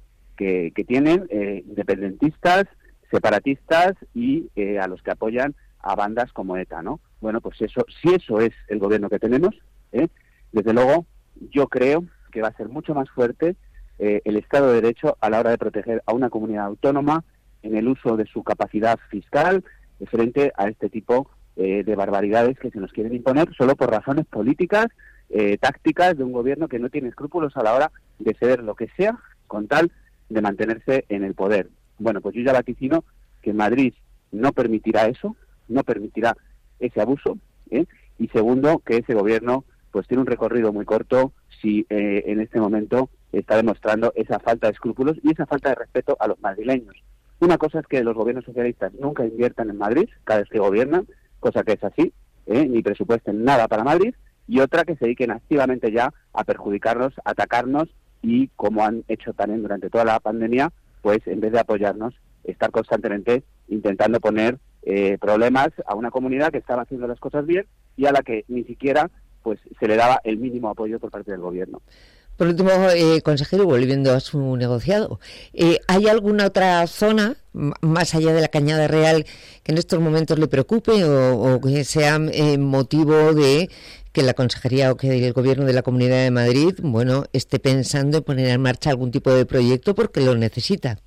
que tienen, independentistas, separatistas y a los que apoyan a bandas como ETA, ¿no? Bueno, pues eso, si eso es el gobierno que tenemos, desde luego yo creo que va a ser mucho más fuerte el Estado de Derecho a la hora de proteger a una comunidad autónoma en el uso de su capacidad fiscal frente a este tipo de barbaridades que se nos quieren imponer solo por razones políticas, tácticas de un gobierno que no tiene escrúpulos a la hora de ceder lo que sea con tal de mantenerse en el poder. Bueno, pues yo ya vaticino que Madrid no permitirá eso, no permitirá ese abuso, y segundo, que ese gobierno pues tiene un recorrido muy corto si en este momento está demostrando esa falta de escrúpulos y esa falta de respeto a los madrileños. Una cosa es que los gobiernos socialistas nunca inviertan en Madrid cada vez que gobiernan, cosa que es así, ni presupuesten nada para Madrid, y otra que se dediquen activamente ya a perjudicarnos, a atacarnos y, como han hecho también durante toda la pandemia, pues en vez de apoyarnos, estar constantemente intentando poner problemas a una comunidad que estaba haciendo las cosas bien y a la que ni siquiera pues se le daba el mínimo apoyo por parte del gobierno. Por último, consejero, volviendo a su negociado, ¿hay alguna otra zona, más allá de la Cañada Real, que en estos momentos le preocupe o que sea motivo de que la Consejería o que el Gobierno de la Comunidad de Madrid, bueno, esté pensando en poner en marcha algún tipo de proyecto porque lo necesita?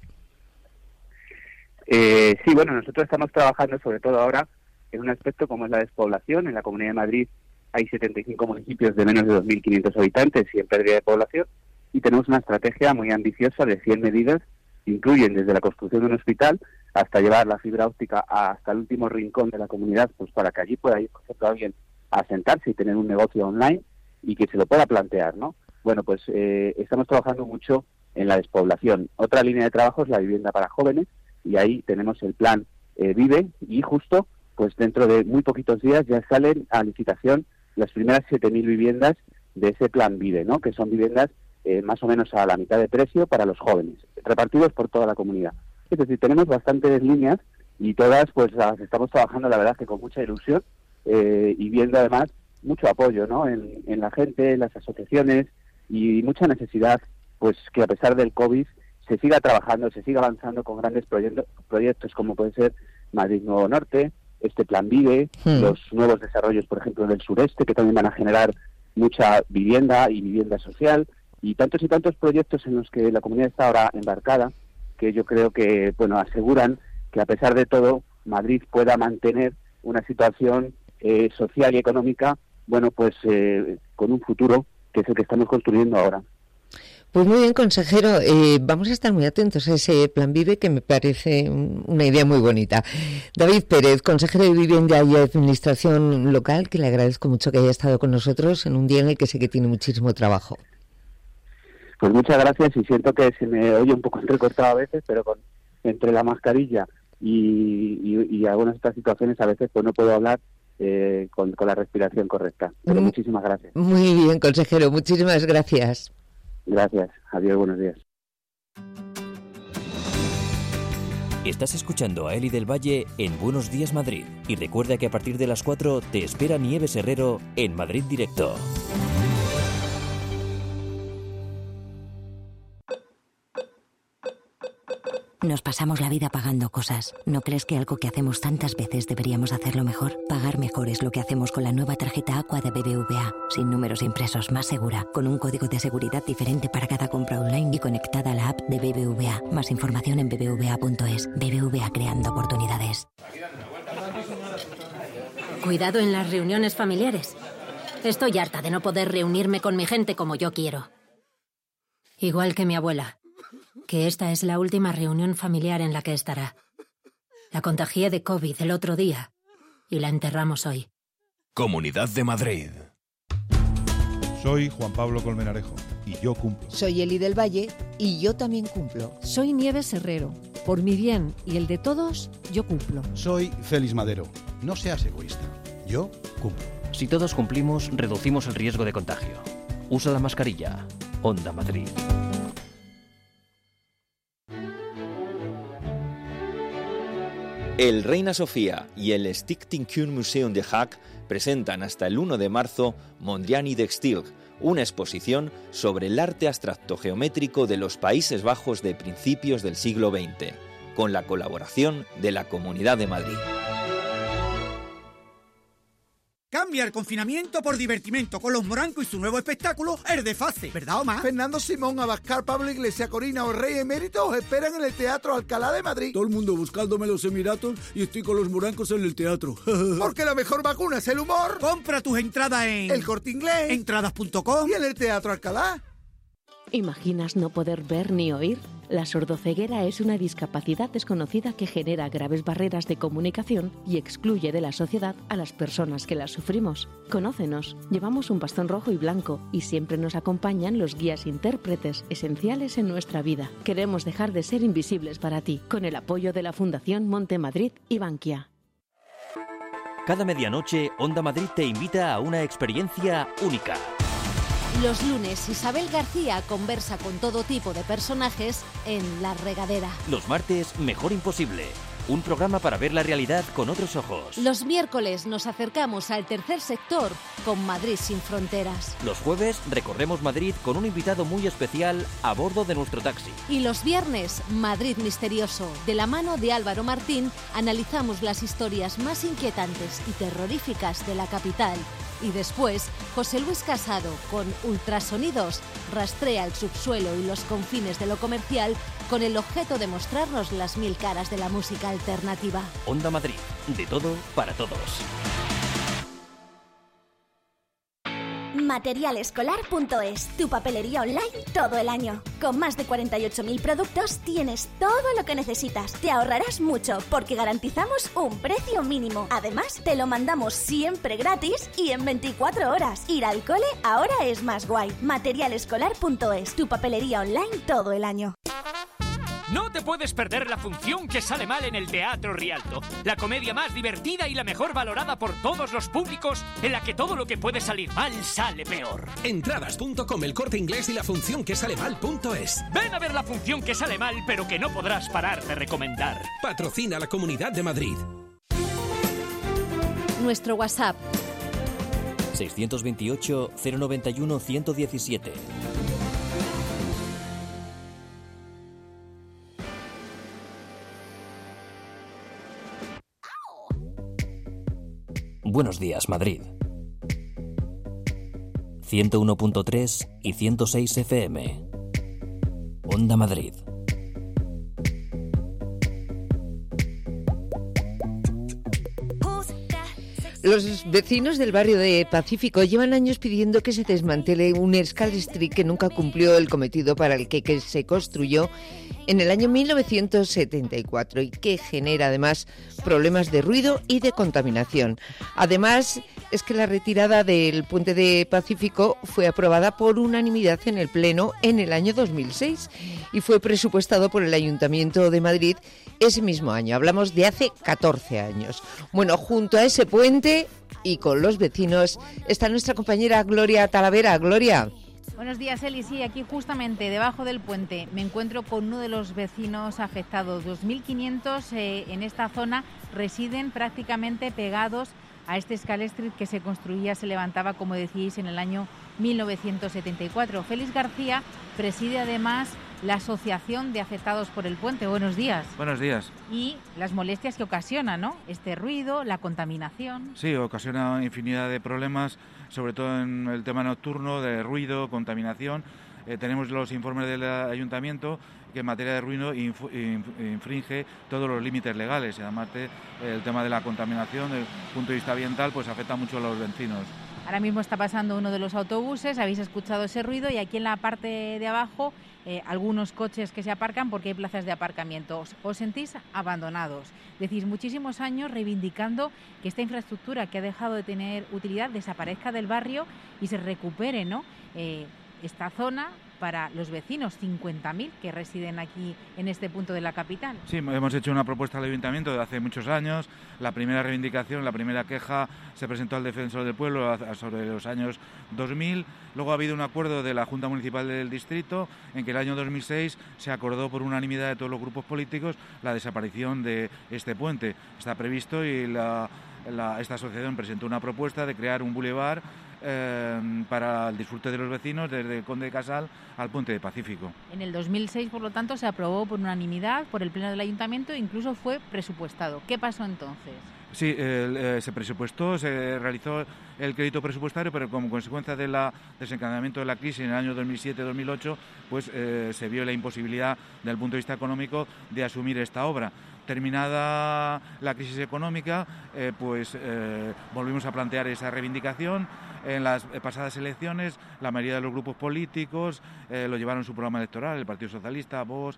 Sí, bueno, nosotros estamos trabajando sobre todo ahora en un aspecto como es la despoblación. En la Comunidad de Madrid hay 75 municipios de menos de 2.500 habitantes y en pérdida de población, y tenemos una estrategia muy ambiciosa de 100 medidas que incluyen desde la construcción de un hospital hasta llevar la fibra óptica hasta el último rincón de la comunidad, pues para que allí pueda ir, por ejemplo, alguien a sentarse y tener un negocio online y que se lo pueda plantear, ¿no? Bueno, pues estamos trabajando mucho en la despoblación. Otra línea de trabajo es la vivienda para jóvenes, y ahí tenemos el plan Vive, y justo pues dentro de muy poquitos días ya salen a licitación las primeras 7.000 viviendas de ese plan Vive, ¿no?, que son viviendas más o menos a la mitad de precio para los jóvenes, repartidos por toda la comunidad. Es decir, tenemos bastantes líneas y todas pues las estamos trabajando, la verdad, que con mucha ilusión y viendo además mucho apoyo, ¿no?, en la gente, en las asociaciones, y mucha necesidad pues que a pesar del COVID se siga trabajando, se siga avanzando con grandes proyectos como puede ser Madrid Nuevo Norte, este plan Vive, los nuevos desarrollos, por ejemplo, del sureste, que también van a generar mucha vivienda y vivienda social, y tantos proyectos en los que la comunidad está ahora embarcada, que yo creo que, bueno, aseguran que a pesar de todo Madrid pueda mantener una situación social y económica, bueno, pues con un futuro que es el que estamos construyendo ahora. Pues muy bien, consejero, vamos a estar muy atentos a ese Plan Vive, que me parece una idea muy bonita. David Pérez, consejero de Vivienda y Administración Local, que le agradezco mucho que haya estado con nosotros en un día en el que sé que tiene muchísimo trabajo. Pues muchas gracias, y siento que se me oye un poco entrecortado a veces, pero entre la mascarilla y algunas otras situaciones a veces pues no puedo hablar con la respiración correcta. Pero muchísimas gracias. Muy bien, consejero, muchísimas gracias. Gracias, adiós, buenos días. Estás escuchando a Eli del Valle en Buenos Días Madrid. Y recuerda que a partir de las 4 te espera Nieves Herrero en Madrid Directo. Nos pasamos la vida pagando cosas. ¿No crees que algo que hacemos tantas veces deberíamos hacerlo mejor? Pagar mejor es lo que hacemos con la nueva tarjeta Aqua de BBVA. Sin números impresos, más segura, con un código de seguridad diferente para cada compra online y conectada a la app de BBVA. Más información en bbva.es. BBVA, creando oportunidades. Cuidado en las reuniones familiares. Estoy harta de no poder reunirme con mi gente como yo quiero. Igual que mi abuela, que esta es la última reunión familiar en la que estará. La contagié de COVID el otro día y la enterramos hoy. Comunidad de Madrid. Soy Juan Pablo Colmenarejo y yo cumplo. Soy Eli del Valle y yo también cumplo. Soy Nieves Herrero. Por mi bien y el de todos, yo cumplo. Soy Félix Madero. No seas egoísta. Yo cumplo. Si todos cumplimos, reducimos el riesgo de contagio. Usa la mascarilla. Onda Madrid. El Reina Sofía y el Stichting Kunstmuseum de Haag presentan hasta el 1 de marzo Mondrian de Stilg, una exposición sobre el arte abstracto geométrico de los Países Bajos de principios del siglo XX, con la colaboración de la Comunidad de Madrid. Cambia el confinamiento por divertimento con los Morancos y su nuevo espectáculo, El Desfase. ¿Verdad, Omar? Fernando Simón, Abascal, Pablo Iglesias, Corina o Rey Emérito os esperan en el Teatro Alcalá de Madrid. Todo el mundo buscándome los Emiratos y estoy con los Morancos en el teatro. Porque la mejor vacuna es el humor. Compra tus entradas en El Corte Inglés, entradas.com y en el Teatro Alcalá. ¿Imaginas no poder ver ni oír? La sordoceguera es una discapacidad desconocida que genera graves barreras de comunicación y excluye de la sociedad a las personas que la sufrimos. Conócenos, llevamos un bastón rojo y blanco y siempre nos acompañan los guías intérpretes esenciales en nuestra vida. Queremos dejar de ser invisibles para ti, con el apoyo de la Fundación Montemadrid y Bankia. Cada medianoche, Onda Madrid te invita a una experiencia única. Los lunes, Isabel García conversa con todo tipo de personajes en La Regadera. Los martes, Mejor Imposible. Un programa para ver la realidad con otros ojos. Los miércoles nos acercamos al tercer sector con Madrid sin fronteras. Los jueves recorremos Madrid con un invitado muy especial a bordo de nuestro taxi. Y los viernes, Madrid Misterioso. De la mano de Álvaro Martín, analizamos las historias más inquietantes y terroríficas de la capital. Y después, José Luis Casado, con Ultrasonidos, rastrea el subsuelo y los confines de lo comercial con el objeto de mostrarnos las 1000 caras de la música alternativa. Onda Madrid, de todo para todos. Materialescolar.es, tu papelería online todo el año. Con más de 48.000 productos tienes todo lo que necesitas. Te ahorrarás mucho porque garantizamos un precio mínimo. Además, te lo mandamos siempre gratis y en 24 horas. Ir al cole ahora es más guay. Materialescolar.es, tu papelería online todo el año. No te puedes perder la función que sale mal en el Teatro Rialto. La comedia más divertida y la mejor valorada por todos los públicos, en la que todo lo que puede salir mal sale peor. Entradas.com, El Corte Inglés y la función que sale mal.es. Ven a ver la función que sale mal, pero que no podrás parar de recomendar. Patrocina la Comunidad de Madrid. Nuestro WhatsApp 628 091 117. Buenos días, Madrid. 101.3 y 106 FM. Onda Madrid. Los vecinos del barrio de Pacífico llevan años pidiendo que se desmantele un Scal Street que nunca cumplió el cometido para el que se construyó en el año 1974 y que genera además problemas de ruido y de contaminación. Además, es que la retirada del puente de Pacífico fue aprobada por unanimidad en el Pleno en el año 2006 y fue presupuestado por el Ayuntamiento de Madrid ese mismo año. Hablamos de hace 14 años. Bueno, junto a ese puente y con los vecinos está nuestra compañera Gloria Talavera. Gloria. Buenos días, Eli. Sí, aquí justamente debajo del puente me encuentro con uno de los vecinos afectados. 2.500 en esta zona residen prácticamente pegados a este Scal Street que se construía, se levantaba, como decís, en el año 1974. Félix García preside además la Asociación de Afectados por el Puente. Buenos días. Buenos días. Y las molestias que ocasiona, ¿no? Este ruido, la contaminación. Sí, ocasiona infinidad de problemas, sobre todo en el tema nocturno, de ruido, contaminación. Tenemos los informes del ayuntamiento que en materia de ruido infringe todos los límites legales. Y además el tema de la contaminación, desde el punto de vista ambiental, pues afecta mucho a los vecinos. Ahora mismo está pasando uno de los autobuses, habéis escuchado ese ruido y aquí en la parte de abajo algunos coches que se aparcan porque hay plazas de aparcamiento. Os sentís abandonados. Decís muchísimos años reivindicando que esta infraestructura que ha dejado de tener utilidad desaparezca del barrio y se recupere, ¿no? Esta zona para los vecinos, 50.000 que residen aquí en este punto de la capital. Sí, hemos hecho una propuesta al Ayuntamiento de hace muchos años. La primera reivindicación, la primera queja se presentó al Defensor del Pueblo sobre los años 2000. Luego ha habido un acuerdo de la Junta Municipal del Distrito en que el año 2006 se acordó por unanimidad de todos los grupos políticos la desaparición de este puente. Está previsto y esta asociación presentó una propuesta de crear un bulevar para el disfrute de los vecinos desde el Conde de Casal al puente de Pacífico. En el 2006, por lo tanto, se aprobó por unanimidad por el Pleno del Ayuntamiento e incluso fue presupuestado. ¿Qué pasó entonces? Sí, se presupuestó, se realizó el crédito presupuestario, pero como consecuencia del desencadenamiento de la crisis en el año 2007-2008, pues se vio la imposibilidad desde el punto de vista económico de asumir esta obra. Terminada la crisis económica, volvimos a plantear esa reivindicación. En las pasadas elecciones, la mayoría de los grupos políticos lo llevaron en su programa electoral, el Partido Socialista, Vox,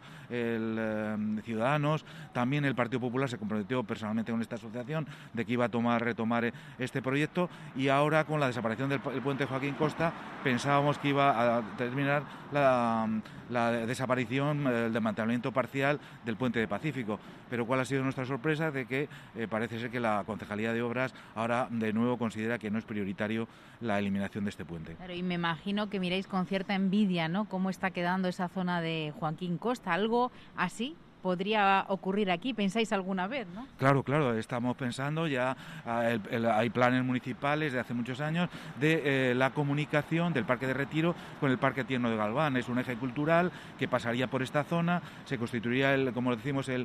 Ciudadanos, también el Partido Popular se comprometió personalmente con esta asociación de que iba a retomar este proyecto y ahora con la desaparición del puente Joaquín Costa pensábamos que iba a terminar la desaparición, el desmantelamiento parcial del puente de Pacífico. Pero ¿cuál ha sido nuestra sorpresa? De que parece ser que la Concejalía de Obras ahora de nuevo considera que no es prioritario la eliminación de este puente. Claro, y me imagino que miráis con cierta envidia, ¿no?, cómo está quedando esa zona de Joaquín Costa. ¿Algo así podría ocurrir aquí? ¿Pensáis alguna vez, no? Claro, estamos pensando ya, hay planes municipales de hace muchos años de la comunicación del Parque de Retiro con el Parque Tierno de Galván. Es un eje cultural que pasaría por esta zona, se constituiría, como decimos, el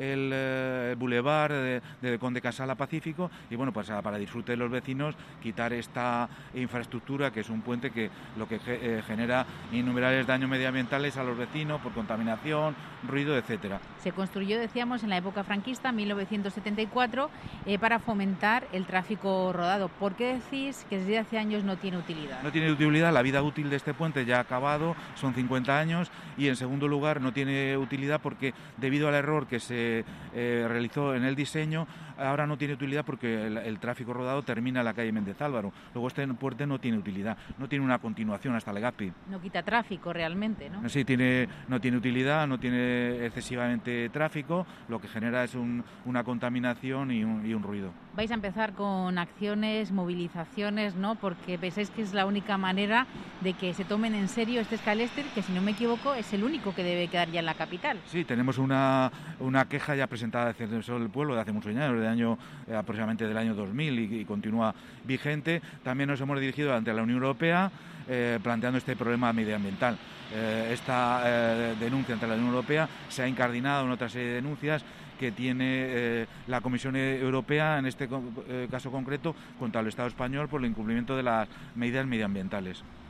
bulevar de Conde Casal a Pacífico y bueno, pues para disfrute de los vecinos quitar esta infraestructura que es un puente que lo que genera innumerables daños medioambientales a los vecinos por contaminación, ruido, etcétera. Se construyó, decíamos, en la época franquista, 1974, para fomentar el tráfico rodado. ¿Por qué decís que desde hace años no tiene utilidad? No tiene utilidad, la vida útil de este puente ya ha acabado, son 50 años, y en segundo lugar no tiene utilidad porque debido al error que se realizó en el diseño, ahora no tiene utilidad porque el tráfico rodado termina en la calle Méndez Álvaro. Luego este puente no tiene utilidad, no tiene una continuación hasta Legazpi. No quita tráfico realmente, ¿no? Sí, no tiene utilidad, no tiene excesivamente tráfico, lo que genera es una contaminación y un ruido. Vais a empezar con acciones, movilizaciones, ¿no? Porque pensáis que es la única manera de que se tomen en serio este Scal Street, que si no me equivoco es el único que debe quedar ya en la capital. Sí, tenemos una queja ya presentada del Defensor del Pueblo de hace muchos años, aproximadamente del año 2000 y continúa vigente. También nos hemos dirigido ante la Unión Europea planteando este problema medioambiental. Esta denuncia ante la Unión Europea se ha incardinado en otra serie de denuncias que tiene la Comisión Europea, en este caso concreto, contra el Estado español por el incumplimiento de las medidas medioambientales.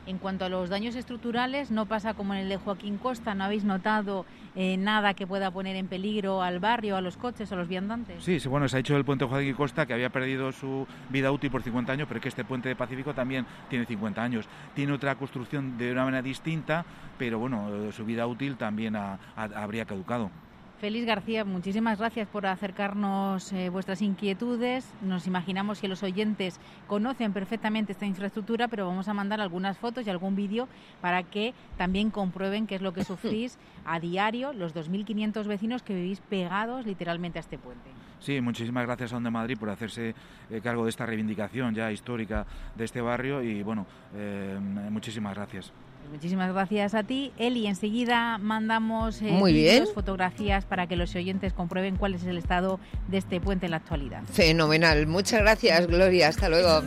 En cuanto a los daños estructurales, no pasa como en el de Joaquín Costa, ¿no habéis notado nada que pueda poner en peligro al barrio, a los coches, a los viandantes? Sí, bueno, se ha dicho del puente Joaquín Costa que había perdido su vida útil por 50 años, pero que este puente de Pacífico también tiene 50 años. Tiene otra construcción de una manera distinta, pero bueno, su vida útil también habría caducado. Félix García, muchísimas gracias por acercarnos vuestras inquietudes. Nos imaginamos que los oyentes conocen perfectamente esta infraestructura, pero vamos a mandar algunas fotos y algún vídeo para que también comprueben qué es lo que sufrís a diario los 2.500 vecinos que vivís pegados literalmente a este puente. Sí, muchísimas gracias a Onda Madrid por hacerse cargo de esta reivindicación ya histórica de este barrio y bueno, muchísimas gracias. Muchísimas gracias a ti, Eli. Enseguida mandamos fotografías para que los oyentes comprueben cuál es el estado de este puente en la actualidad. Fenomenal. Muchas gracias, Gloria. Hasta luego.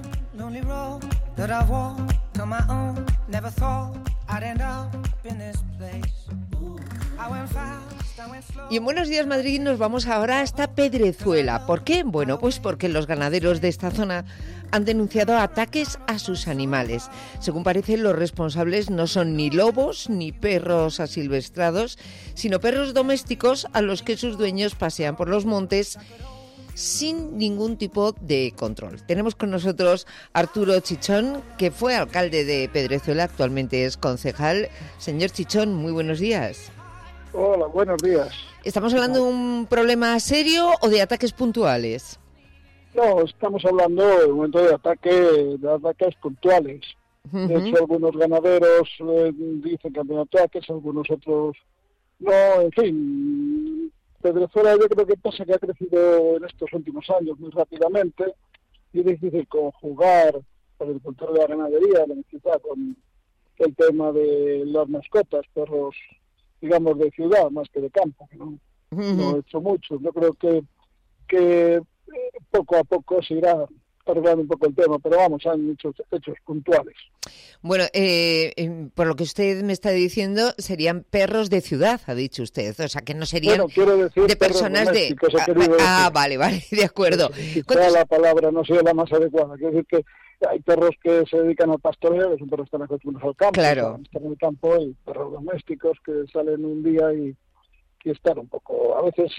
Y en Buenos Días Madrid nos vamos ahora hasta Pedrezuela. ¿Por qué? Bueno, pues porque los ganaderos de esta zona han denunciado ataques a sus animales. Según parece, los responsables no son ni lobos ni perros asilvestrados, sino perros domésticos a los que sus dueños pasean por los montes sin ningún tipo de control. Tenemos con nosotros a Arturo Chichón, que fue alcalde de Pedrezuela, actualmente es concejal. Señor Chichón, muy buenos días. Hola, buenos días. ¿Estamos hablando de un problema serio o de ataques puntuales? No, estamos hablando de un momento de ataques puntuales. Uh-huh. De hecho, algunos ganaderos dicen que han tenido ataques, algunos otros no, en fin. Pedrezuela yo creo que pasa que ha crecido en estos últimos años muy rápidamente y es difícil conjugar el agricultor de la ganadería, la necesidad con el tema de las mascotas, perros, digamos, de ciudad más que de campo, que no he hecho mucho. Yo creo que poco a poco se irá arreglando un poco el tema, pero vamos, hay muchos hechos puntuales. Bueno, por lo que usted me está diciendo, serían perros de ciudad, ha dicho usted, o sea, que no serían de personas de... Vale, de acuerdo. Quizá la palabra no sea la más adecuada, quiero decir que hay perros que se dedican al pastoreo, que son perros que están acostumbrados al campo, claro. Están en el campo, y perros domésticos que salen un día y están un poco, a veces...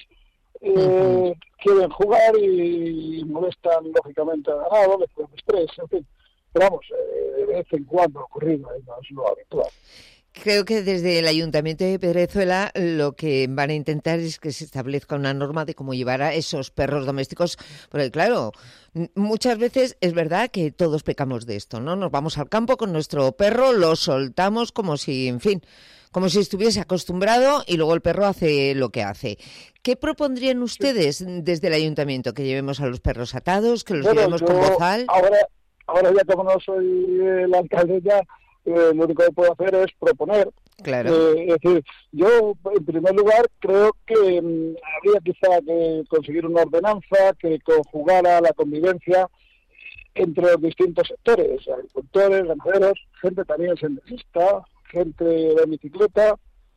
quieren jugar y molestan lógicamente al ganado, les ponen estrés, en fin. Pero vamos, de vez en cuando ha ocurrido, no es lo habitual. Creo que desde el Ayuntamiento de Pedrezuela lo que van a intentar es que se establezca una norma de cómo llevar a esos perros domésticos, porque claro, muchas veces es verdad que todos pecamos de esto, ¿no? Nos vamos al campo con nuestro perro, lo soltamos como si, en fin, como si estuviese acostumbrado y luego el perro hace lo que hace. ¿Qué propondrían ustedes desde el Ayuntamiento? ¿Que llevemos a los perros atados, que los llevemos con bozal? Ahora ya como no soy el alcalde ya, lo único que puedo hacer es proponer. Claro. Es decir, yo en primer lugar creo que habría quizá que conseguir una ordenanza que conjugara la convivencia entre los distintos sectores, agricultores, ganaderos, gente también senderista, gente de bicicleta,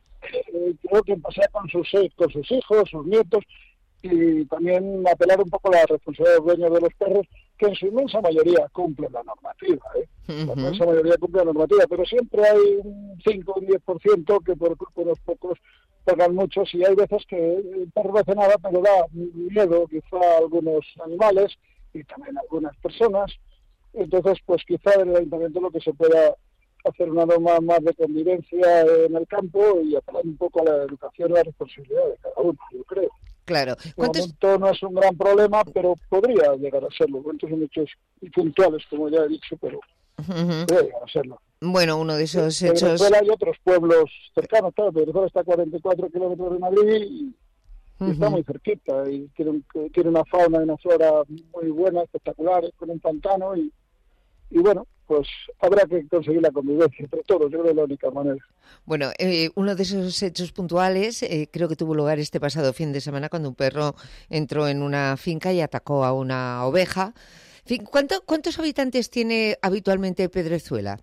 creo que pasar con sus hijos, sus nietos, y también apelar un poco a la responsabilidad de los dueños de los perros, que en su inmensa mayoría cumplen la normativa. La inmensa mayoría cumple la normativa, pero siempre hay un 5 o un 10% que por unos pocos pagan muchos, y hay veces que el perro no hace nada, pero da miedo quizá a algunos animales y también a algunas personas. Entonces, pues quizá en el Ayuntamiento lo que se pueda hacer una norma más de convivencia en el campo y apelar un poco a la educación y la responsabilidad de cada uno, yo creo. Claro. De momento no es un gran problema, pero podría llegar a serlo. Momentos son hechos puntuales, como ya he dicho, pero podría llegar a serlo. Bueno, uno de esos hechos... En Venezuela hay otros pueblos cercanos, claro, Venezuela está a 44 kilómetros de Madrid y está muy cerquita, y tiene una fauna y una flora muy buena, espectaculares, con un pantano, y bueno, pues habrá que conseguir la convivencia entre todos, yo creo que es la única manera. Bueno, uno de esos hechos puntuales creo que tuvo lugar este pasado fin de semana cuando un perro entró en una finca y atacó a una oveja. En fin, ¿cuántos habitantes tiene habitualmente Pedrezuela?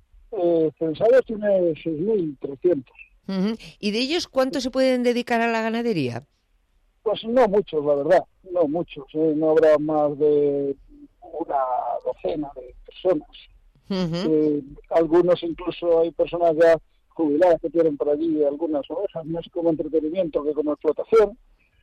Censados tiene 6.300. ¿Y de ellos cuántos se pueden dedicar a la ganadería? Pues no muchos, la verdad, no muchos. No habrá más de una docena de personas. Algunos incluso hay personas ya jubiladas que tienen por allí algunas ovejas, más como entretenimiento que como explotación.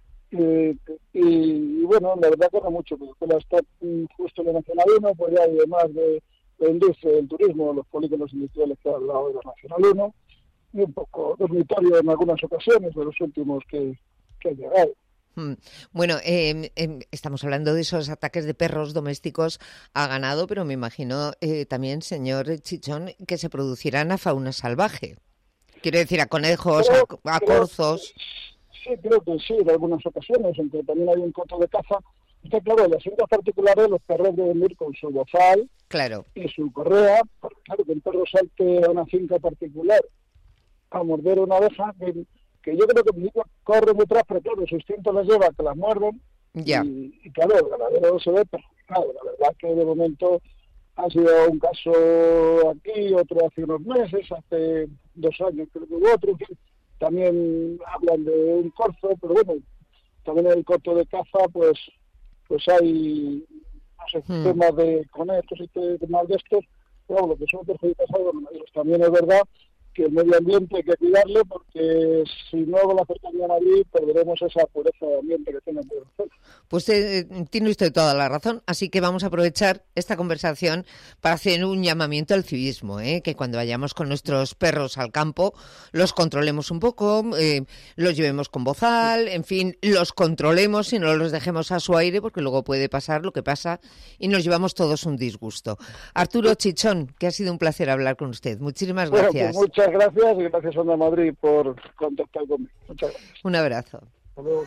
Y bueno, la verdad que no mucho, porque está justo en la Nacional 1, pues ya hay además de la industria del turismo, los polígonos industriales que ha hablado de la Nacional 1, y un poco dormitorio en algunas ocasiones de los últimos que han llegado. Bueno, estamos hablando de esos ataques de perros domésticos a ganado, pero me imagino también, señor Chichón, que se producirán a fauna salvaje. Quiero decir, a conejos, a corzos. Sí, creo que sí, en algunas ocasiones, aunque también hay un coto de caza. Está claro, en las fincas particulares los perros deben ir con su bozal y su correa, porque claro, que el perro salte a una finca particular a morder una oveja, que yo creo que el niño corre detrás, pero claro, su instinto les lleva a que las muerden, y claro, el ganadero se ve perjudicado. La verdad que de momento ha sido un caso aquí, otro hace unos meses, hace 2 años creo que hubo otro, en fin, también hablan de un corzo, pero bueno, también en el corto de caza, pues hay, no sé, temas de conejos y temas de estos, pero lo que son perjudicados a los ganaderos. También es verdad que el medio ambiente hay que cuidarlo, porque si no, con la cercanía a Madrid perderemos esa pureza de ambiente que tiene Venezuela. Pues tiene usted toda la razón, así que vamos a aprovechar esta conversación para hacer un llamamiento al civismo, que cuando vayamos con nuestros perros al campo los controlemos un poco, los llevemos con bozal, en fin, los controlemos y no los dejemos a su aire, porque luego puede pasar lo que pasa y nos llevamos todos un disgusto. Arturo Chichón, que ha sido un placer hablar con usted. Muchísimas gracias. Pues muchas gracias y gracias Onda Madrid por contactar conmigo. Muchas gracias. Un abrazo. Hasta luego.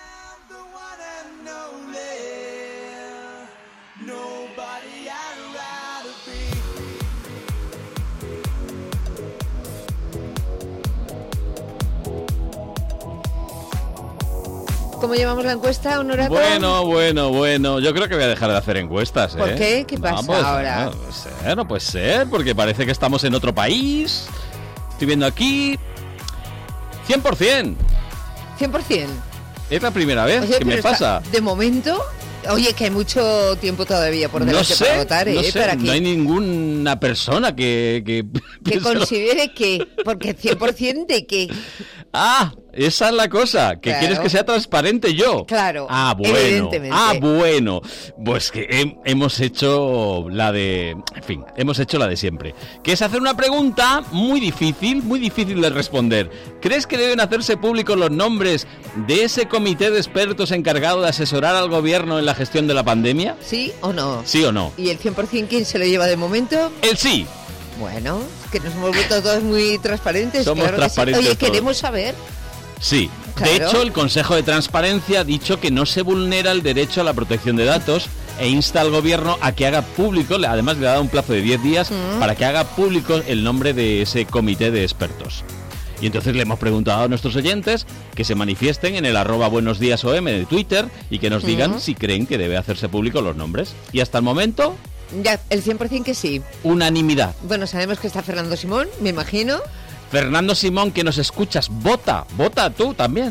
¿Cómo llevamos la encuesta, Honorato? Bueno. Yo creo que voy a dejar de hacer encuestas, ¿Por qué? ¿Qué pasa ahora? No puede ser, porque parece que estamos en otro país. Estoy viendo aquí 100%. 100%. Es la primera vez que me pasa. De momento, oye, que hay mucho tiempo todavía por delante para votar, no sé, no hay ninguna persona que considere que, porque 100% de que... Ah, esa es la cosa, que quieres que sea transparente yo. Claro, evidentemente. Bueno, pues que hemos hecho la de siempre, que es hacer una pregunta muy difícil de responder. ¿Crees que deben hacerse públicos los nombres de ese comité de expertos encargado de asesorar al gobierno en la gestión de la pandemia? ¿Sí o no? ¿Sí o no? ¿Y el 100% quién se lo lleva de momento? El sí. Bueno, que nos hemos vuelto todos muy transparentes. Somos transparentes. Sí. Oye, queremos saber. Sí, claro. De hecho el Consejo de Transparencia ha dicho que no se vulnera el derecho a la protección de datos e insta al gobierno a que haga público, además le ha dado un plazo de 10 días para que haga público el nombre de ese comité de expertos. Y entonces le hemos preguntado a nuestros oyentes que se manifiesten en el @buenosdiasom de Twitter y que nos digan si creen que debe hacerse público los nombres. Y hasta el momento... Ya, el 100% que sí. Unanimidad. Bueno, sabemos que está Fernando Simón, me imagino. Fernando Simón, que nos escuchas, vota tú también.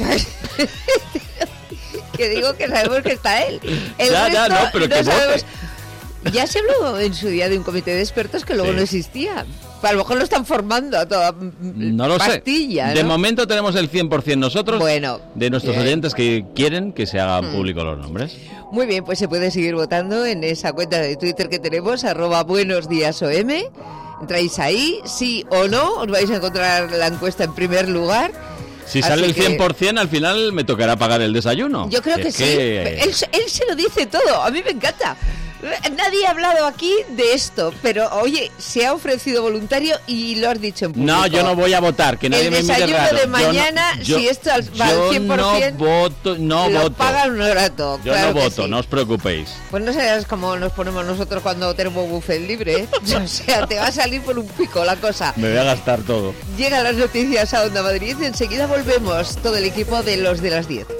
Que digo que sabemos que está él. Pero que vote. Ya se habló en su día de un comité de expertos que luego no existía. A lo mejor lo están formando a toda pastilla, ¿no? De momento tenemos el 100% nosotros, de nuestros oyentes que quieren que se hagan públicos los nombres. Muy bien, pues se puede seguir votando en esa cuenta de Twitter que tenemos, @buenosdiasom. Entráis ahí, sí o no, os vais a encontrar la encuesta en primer lugar. Si sale el 100%, al final me tocará pagar el desayuno. Yo creo que sí. Él se lo dice todo, a mí me encanta. Nadie ha hablado aquí de esto, pero oye, se ha ofrecido voluntario y lo has dicho en público. No, yo no voy a votar, que nadie me mire raro. El desayuno de mañana, si esto va al 100%, no voto. Pagan un rato. Yo no voto, no os preocupéis. Pues no serás como nos ponemos nosotros cuando tenemos buffet libre, ¿eh? O sea, te va a salir por un pico la cosa. Me voy a gastar todo. Llegan las noticias a Onda Madrid, enseguida volvemos todo el equipo de los de las 10.